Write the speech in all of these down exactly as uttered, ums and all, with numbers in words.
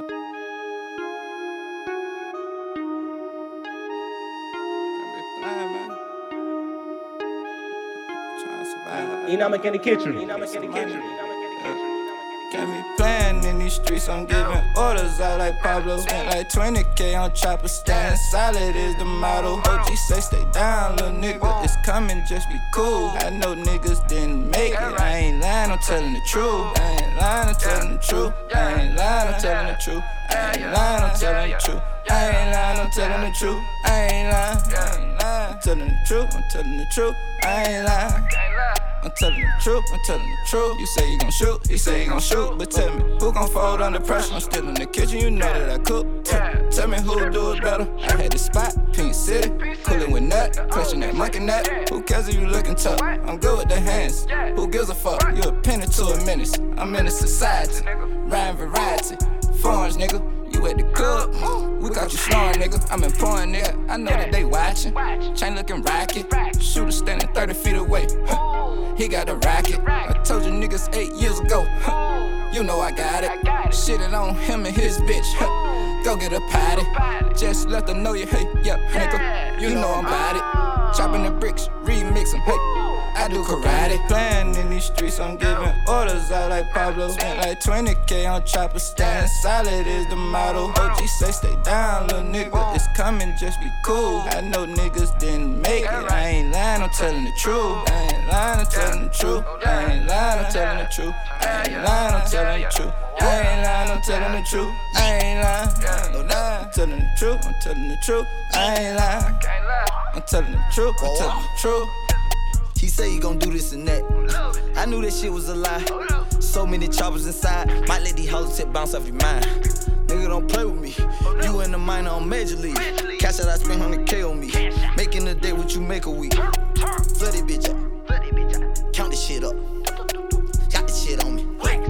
Enomic in the kitchen. Enomic in the kitchen. Got me playing in these streets, I'm giving orders out like Pablo. Spent like twenty K on chopper, staying solid is the motto. O G say stay down, little nigga, it's coming, just be cool. I know niggas didn't make it, I ain't lying, I'm telling the truth. I ain't lying, I'm telling the truth. I ain't lying, I'm telling the truth. I ain't lying, I'm telling the truth. I ain't lying, I'm telling the truth. I ain't lying, I ain't lying, I'm telling the truth. I'm telling the truth. I ain't lying. I'm telling the truth, I'm telling the truth. You say you gon' shoot, he say he gon' shoot. But tell me, who gon' fold under pressure? I'm still in the kitchen, you know that I cook. Tell, tell me who'll do it better. I had the spot, Pink City, coolin' with nut, clutching that monkey nut. Who cares if you looking tough? I'm good with the hands. Who gives a fuck? You a penny to a menace. I'm in a society, riding variety. Foreigns, nigga. You at the club, we caught you snoring, nigga. I'm in porn, nigga. I know that they watching. Chain looking rocket. Shooter standing thirty feet away. He got a racket. I told you niggas eight years ago. You know I got it. Shitted on him and his bitch. Go get a patty. Just let them know you hate. Yep, nigga. You know I'm about it. Chopping the bricks, remix them. Hey. I do karate. Playing in these streets, I'm giving orders out like Pablo. Spent like twenty K on chopper, staying solid is the motto. O G say stay down, little nigga, it's coming, just be cool. I know niggas didn't make it, I ain't lying, I'm telling the truth. I ain't lying, I'm telling the truth. I ain't lying, I'm telling the truth. I ain't lying, I'm telling the truth. I ain't lying, I'm telling the truth. I ain't lying, no lie, I'm telling the truth. I'm telling the truth. I ain't lying, I'm telling the truth. I'm telling the truth. He say he gon' do this and that. I knew that shit was a lie. So many choppers inside. Might let these hollow tip bounce off your mind. Nigga, don't play with me. You in the minor on Major League. Cash out, I spend one hundred K on me. Making a day what you make a week. Flood that bitch up. Count this shit up. Got this shit on me.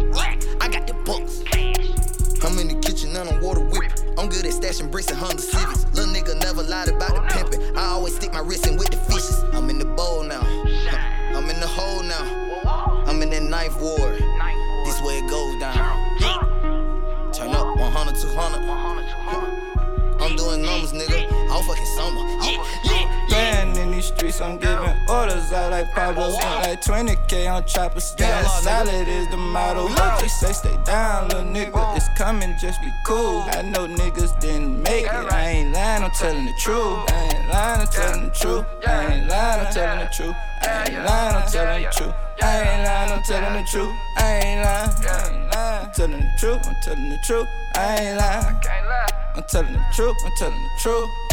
I got the bucks. I'm in the kitchen and I'm water whip. I'm good at stashing bricks and Honda Civics. Little nigga never lied about the pimpin'. I always stick my wrist in with the fishes. I'm in the bowl now. I'm in the hole now. I'm in that ninth ward. This way it goes down. Turn up one hundred, two hundred. I'm doing numbers, nigga. All fucking summer. Yeah, yeah, Playing in these streets, I'm giving orders out like Pablo. Spent like twenty K on chopper, staying solid is the motto. O G say stay down, little nigga, it's coming, just be cool. I know niggas didn't make it, I ain't lying, I'm telling the truth. I ain't lying, I'm telling the truth. I ain't lying, I'm telling the truth. I ain't lying, I'm telling the truth. I ain't lying, I'm telling the truth. I ain't lying, I ain't lying, I'm telling the truth. I'm telling the truth. I ain't lying, I'm telling the truth. I'm telling the truth.